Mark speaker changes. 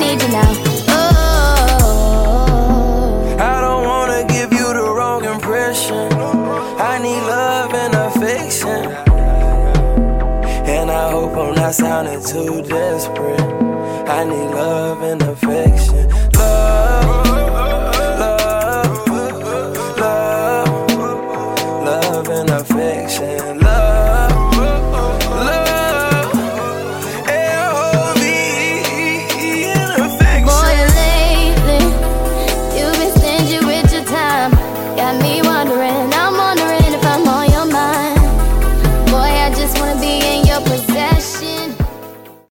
Speaker 1: need you now.
Speaker 2: I don't wanna give you the wrong impression. I need love and affection. And I hope I'm not sounding too desperate. I need love and affection. Love.